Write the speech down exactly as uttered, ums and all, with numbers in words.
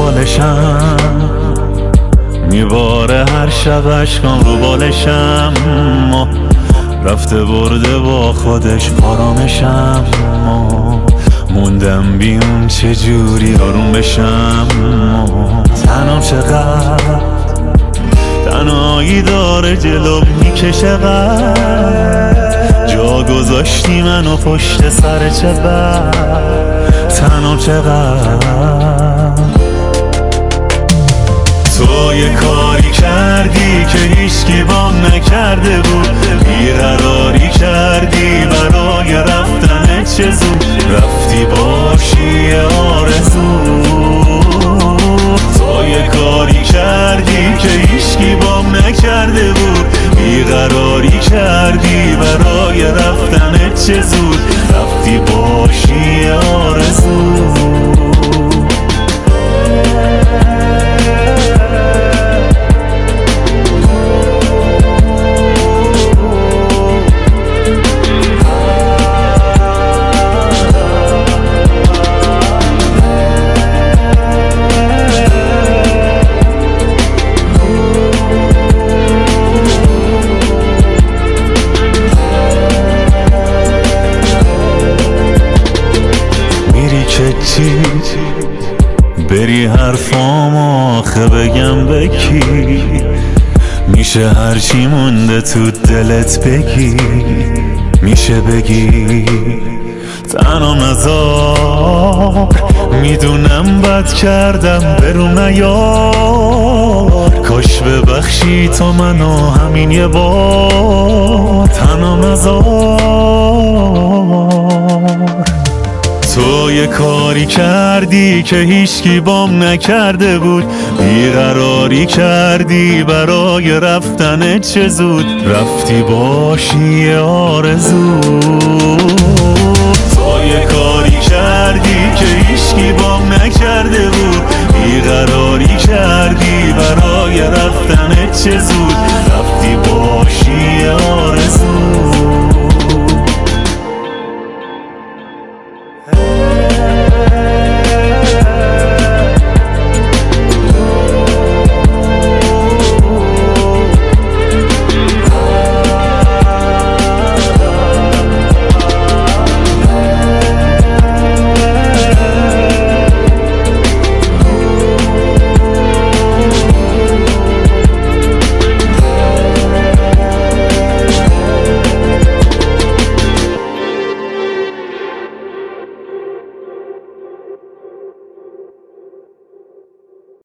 بالشم، میباره هر شب عشقام رو بالشم. رفته برده با خودش آرامشم، موندم بیون چجوری آروم بشم. تنم چقدر تنهایی داره جلو میکشه، قد جا گذاشتی منو پشت سر چه بد. تنم چقدر تو یه کاری کردی که هیچکی بام نکرده بود، بیقراری کردی برای رفتن چه زود، رفتی باشی آرزو. تو یه کاری کردی که هیچکی بام نکرده بود، بیقراری کردی برای رفتن چه زود، رفتی باشی آرزو. بری حرفام آخه بگم بکی، میشه هرچی مونده تو دلت بگی، میشه بگی تنها نذار. میدونم بد کردم برو نیار، کاش ببخشی تو منو همین یه بار. تنها نذار. تو یه کاری کردی که هیچکی بام نکرده بود، بیقراری کردی برای رفتن چه زود، رفتی باشی آرزو. تو یه کاری کردی که هیچکی بام نکرده بود، بیقراری کردی برای رفتن چه زود، رفتی باشی آرزو.